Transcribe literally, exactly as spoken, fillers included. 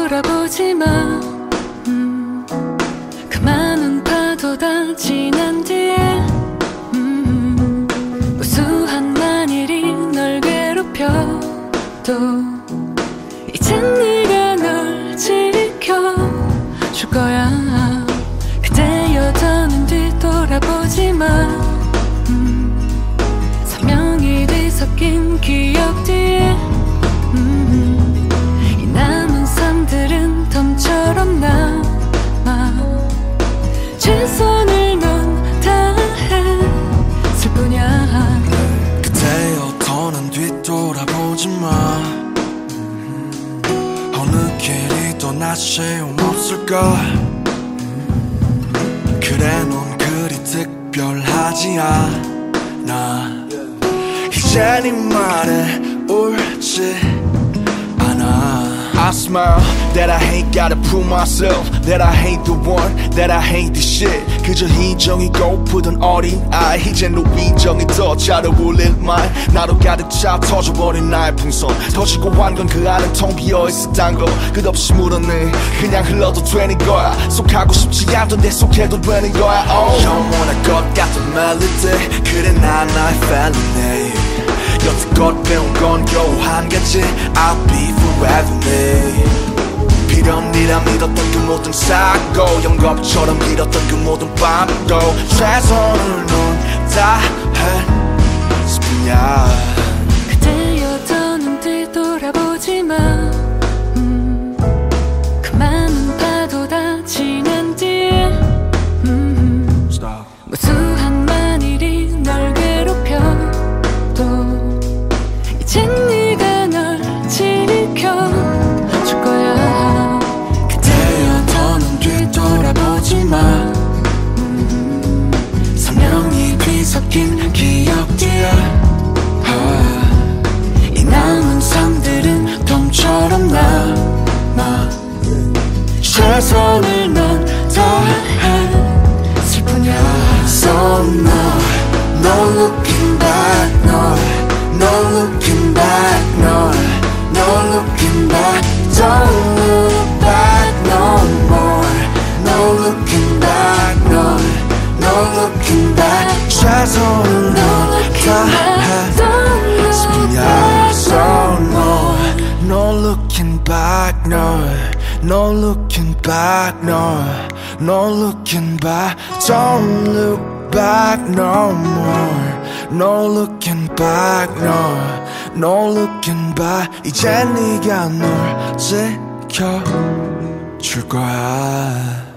뒤돌아보지 마. 음, 그 많은 파도 다 지난 뒤에 음, 무수한 만일이 널 괴롭혀도 이젠 네가 널 지켜줄 거야. 그대여 더는 뒤돌아보지 마. 음, 선명히 뒤섞인 기억 뒤에 음, 이 남은 삶들은 덤처럼 남아. 최선을 넌 다했을 뿐이야. 그대여 더는 뒤돌아보지 마. 어느 길이 더 나 소용없을까. 그래 넌 그리 특별하지 않아. 이제 네 말에 옳지 않아. I smile that I ain't gotta prove myself, that I ain't the one, that I ain't the shit. 그저 희정이 고프던 어린 아이, 이젠 너 위정이 더 잘 어울릴 말. 나로 가득 차 터져버린 나의 풍선. 터지고 한 건 그 안은 텅 비어있었단 거. 끝없이 물었네. 그냥 흘러도 되는 거야. 속하고 싶지 않던데 속해도 되는 거야. oh. 영원할 것 같은 멜로디. 그래 난 나의 felony. 여태껏 배운 건 겨우 한 가지. I'll be forever me. 필연이라 믿었던 그 모든 사고, 영겁처럼 길었던 그 모든 밤도 최선을 넌 다했을 뿐이야. 그대여 더는 뒤돌아보지 마. 음, 그 많은 파도 다 지난 뒤에 음, 무수한 만일이 널 괴롭혀도 이젠 네가 널 지켜줄 거야. 그대여 더는 뒤돌아보지 마. 음, 선명히 뒤섞인 기억 뒤에 아, 이 남은 삶들은 덤처럼 남아. 최선을 넌 다했을 뿐이야. So no, no looking back, no, no looking back, no, no looking back. Don't look back no more, no looking back, no, no looking back. 최선을 넌 다했을 뿐이야. So no, no looking back, no, no looking back, no, no looking back. Don't look back no more, no looking back, no, no looking back. 이제 네가 널 지켜줄 거야.